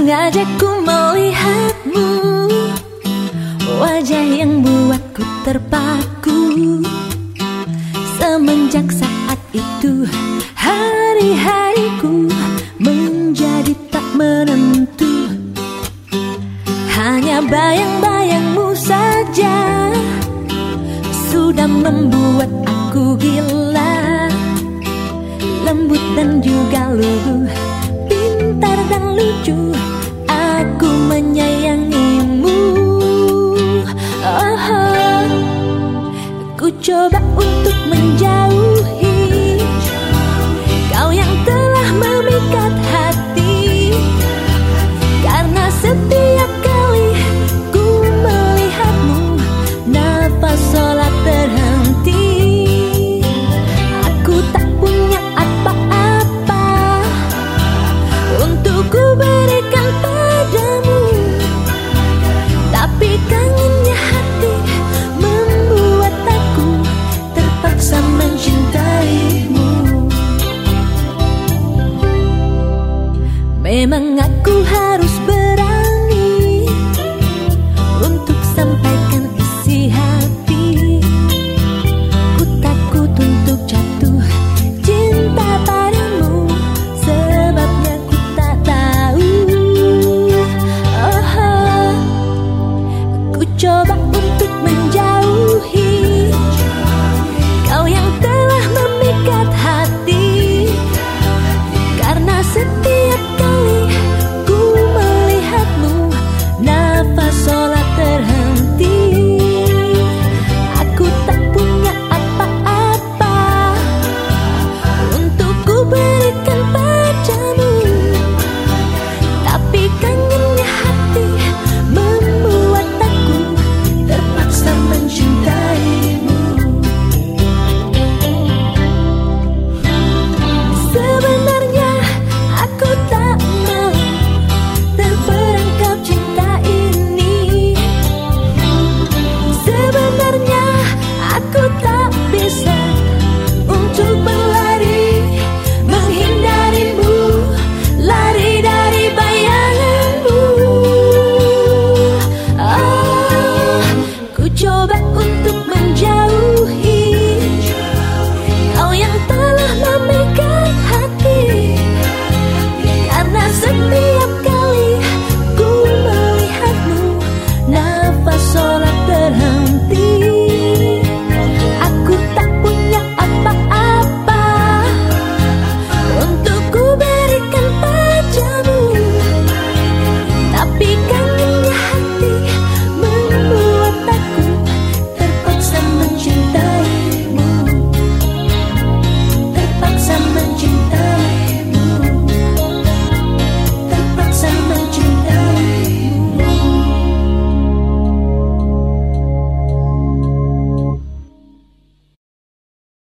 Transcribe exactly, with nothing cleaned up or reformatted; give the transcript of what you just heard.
mengajakku melihatmu, wajah yang buatku terpaku. Semenjak saat itu hari-hariku menjadi tak menentu. Hanya bayang-bayangmu saja sudah membuat aku gila. Lembut dan juga lugu, pintar dan lucu, aku menyayangimu. Oh, oh. Ku coba untuk menjauhi kau yang telah memikat hati, karena setiap kali ku melihatmu nafas seolah terhenti. Aku tak punya apa-apa untuk ku berikan padamu, tapi kangennya hati membuat aku terpaksa mencintaimu. Memang aku harus ber